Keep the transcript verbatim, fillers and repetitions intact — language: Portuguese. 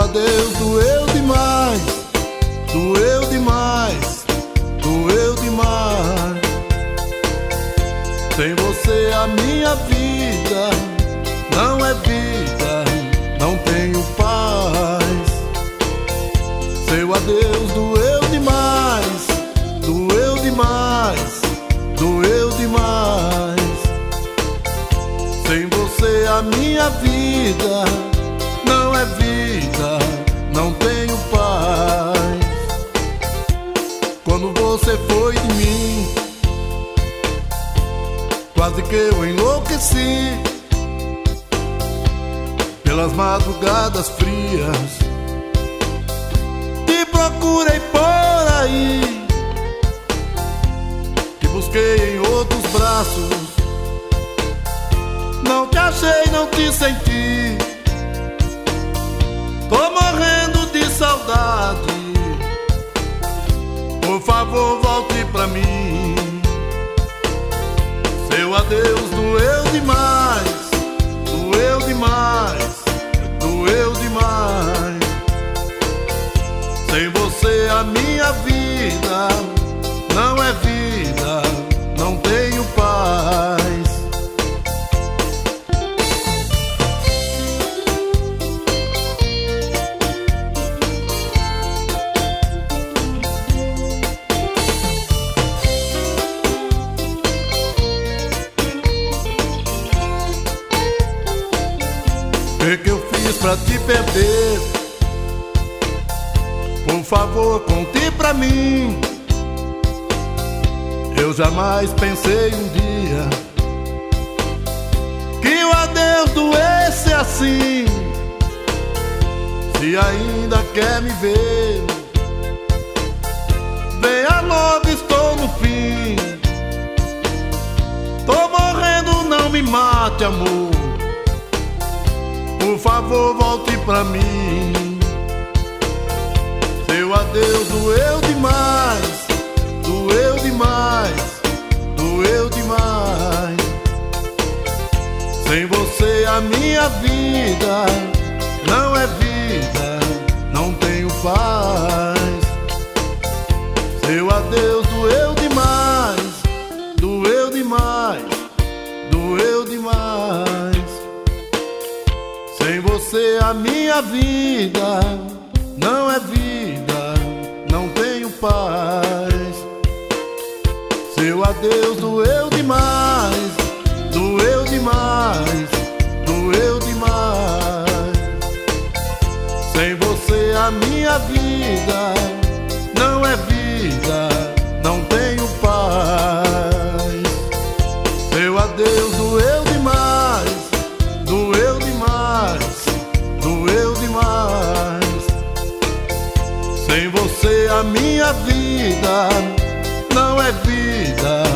adeus doeu demais, doeu demais, doeu demais. Sem você a minha vida não é vida, não tenho paz. Seu adeus doeu demais, doeu demais, doeu demais. Sem você a minha vida não é vida, não tenho paz. Quando você foi de mim, quase que eu enlouqueci. Pelas madrugadas frias te procurei por aí, te busquei em outros braços, não te achei, não te senti. Tô morrendo de saudade, por favor volte pra mim. Seu adeus doeu demais, doeu demais, doeu demais. Sem você a minha vida não é vida, não tenho paz. O que eu fiz pra te perder? Por favor, conte pra mim. Eu jamais pensei um dia que o adeus doesse assim. Se ainda quer me ver, venha logo, estou no fim. Tô morrendo, não me mate, amor. Por favor, volte pra mim. Seu adeus doeu demais, doeu demais, doeu demais. Sem você a minha vida não é vida, não tenho paz. Seu adeus doeu demais, doeu demais, doeu demais. Sem você a minha vida não é vida, não tenho paz. Seu adeus doeu demais, doeu demais, doeu demais. Sem você a minha vida não é vida, não tenho paz. Seu adeus doeu demais, doeu demais, doeu demais. Sem você a minha vida não é vida,